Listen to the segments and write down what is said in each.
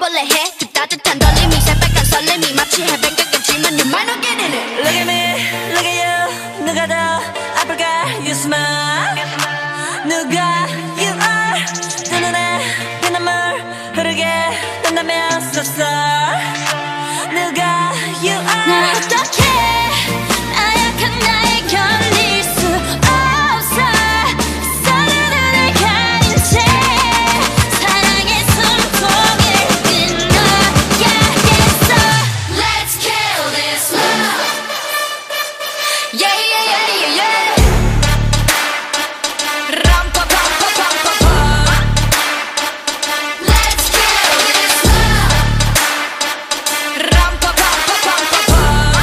바꿔볼래 해 그 따뜻한 떨림이 새빨간 설렘이 마치 해변가 겹치면 You might not get in it. Look at me, look at you. 누가 더 아플까? You smile. 누가 you are. 두 눈에 피눈물 흐르게 된다면 so sorry. 누가 you are. 나 어떡해 나약한 나에 견딜 수 없어 서로를 가린 채 사랑의 숨통을 끊어야겠어. Let's kill this love. Yeah yeah yeah yeah yeah. 람 pa pa pa pa pa pa. Let's kill this love. 람 pa pa pa pa pa pa.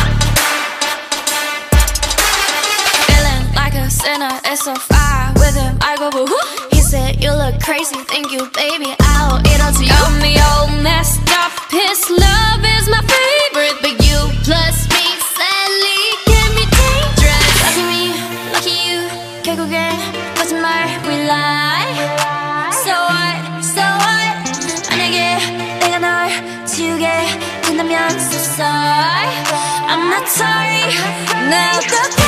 Feeling like a sinner, it's so far with him. I go boo hoo. He said you look crazy, thank you, baby. I'll eat all to you. Got me all messed up. His love is my favorite, but you plus me sadly can be dangerous. Lucky me, lucky you. 결국엔 거짓말 we lie. So what, so what? 만약에 내가 널 지우게 된다면 so sorry. I'm not sorry. 나 어떡해